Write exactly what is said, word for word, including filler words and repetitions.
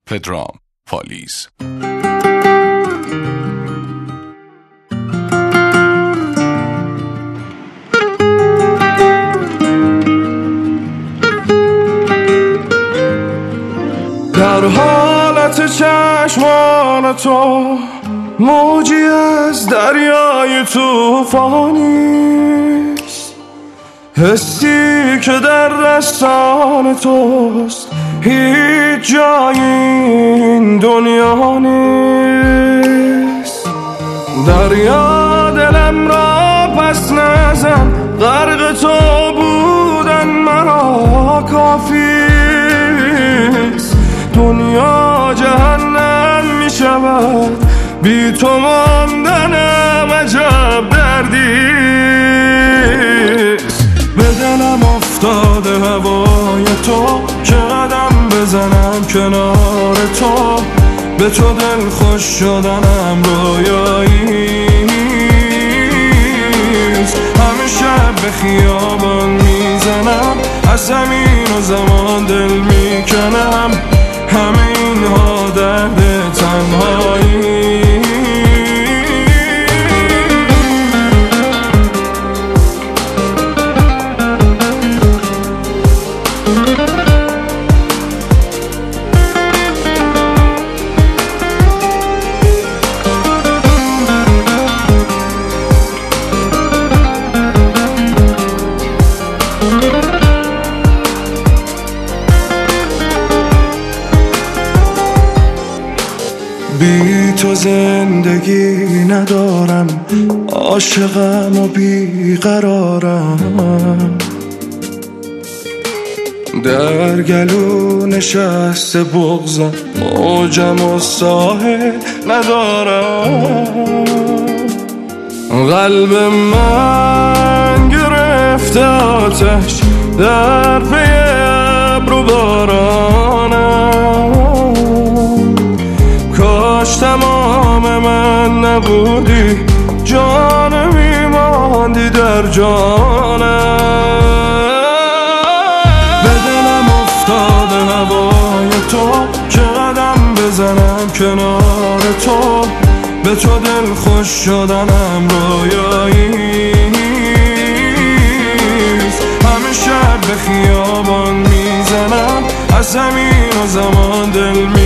پدرام پالیز. در حالت چشمان تو موجی از دریای توفانیست، حسی که در دستان توست هیچ جای این دنیا نیست. دریا دلم را پس نزن، غرق تو بودن مرا کافیست. دنیا جهنم می شود بی تو ماندنم عجب دردیست. به دلم افتاده هوای تو که قدم بزنم کنار تو، به تو دل خوش شدنم رویاییست. همه شب به خیابان میزنم، از زمین و زمان دل میکنم، همه اینها درد تنهایی. بی تو زندگی ندارم، عاشقم و بیقرارم. در گلو نشسته بغضم، موجم و ساحل ندارم. قلب من گرفته آتش در پی ابر و بارانم. کاش تمام من نبودی، جان میماندی در جانم. به دلم افتاده هوای تو که قدم بزنم کنار تو، به تو دل خوش شدنم رویاییست. همه شب به خیابان میزنم، از زمین و زمان دل می